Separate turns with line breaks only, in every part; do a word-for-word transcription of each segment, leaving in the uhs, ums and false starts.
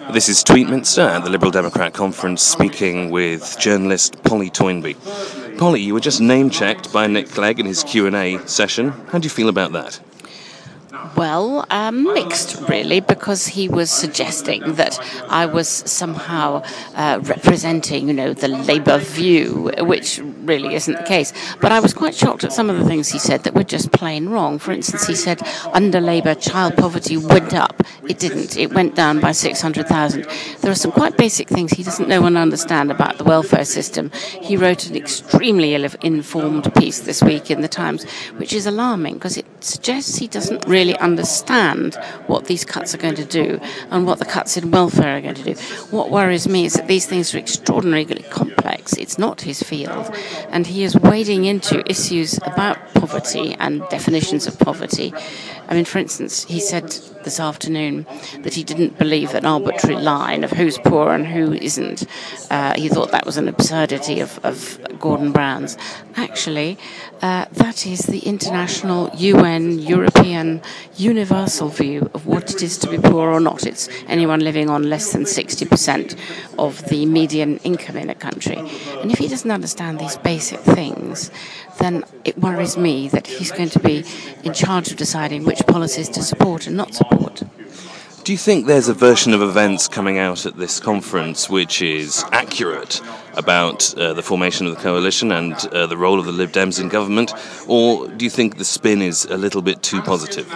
This is Tweetminster at the Liberal Democrat Conference, speaking with journalist Polly Toynbee. Polly, you were just name-checked by Nick Clegg in his Q and A session. How do you feel about that?
Well, um, mixed, really, because he was suggesting that I was somehow uh, representing, you know, the Labour view, which really isn't the case. But I was quite shocked at some of the things he said that were just plain wrong. For instance, he said under Labour, child poverty went up. It didn't. It went down by six hundred thousand. There are some quite basic things he doesn't know and understand about the welfare system. He wrote an extremely ill-informed piece this week in the Times, which is alarming because it suggests he doesn't really understand what these cuts are going to do and what the cuts in welfare are going to do. What worries me is that these things are extraordinarily complex. It's not his field, and he is wading into issues about poverty and definitions of poverty. I mean, for instance, he said this afternoon that he didn't believe an arbitrary line of who's poor and who isn't. Uh, he thought that was an absurdity of, of Gordon Brown's. Actually, uh, that is the international U N European universal view of what it is to be poor or not. It's anyone living on less than sixty percent of the median income in a country. And if he doesn't understand these basic things, then it worries me that he's going to be in charge of deciding which policies to support and not support.
Do you think there's a version of events coming out at this conference which is accurate about uh, the formation of the coalition and uh, the role of the Lib Dems in government, or do you think the spin is a little bit too positive?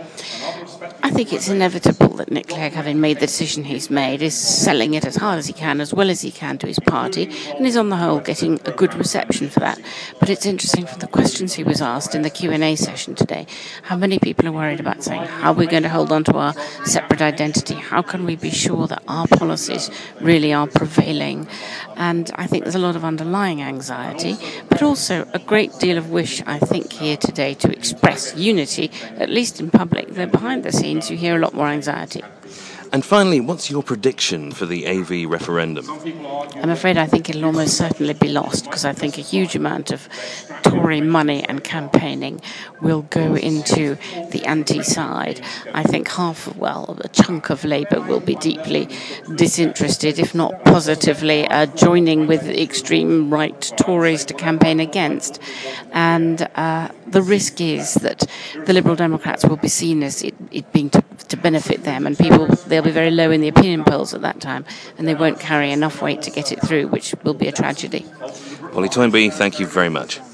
I think it's inevitable that Nick Clegg, having made the decision he's made, is selling it as hard as he can, as well as he can to his party, and is on the whole getting a good reception for that. But it's interesting from the questions he was asked in the Q and A session today, how many people are worried about saying, how are we going to hold on to our separate identity? How can we be sure that our policies really are prevailing? And I think there's a lot of underlying anxiety, but also a great deal of wish, I think, here today to express unity, at least in public. Though behind the scenes you hear a lot more anxiety.
And finally, what's your prediction for the A V referendum?
I'm afraid I think it'll almost certainly be lost, because I think a huge amount of Tory money and campaigning will go into the anti-side. I think half, well, a chunk of Labour will be deeply disinterested, if not positively uh, joining with extreme right Tories to campaign against. And uh, the risk is that the Liberal Democrats will be seen as it, it being to, to benefit them, and people, they'll be very low in the opinion polls at that time, and they won't carry enough weight to get it through, which will be a tragedy.
Polly Toynbee, thank you very much.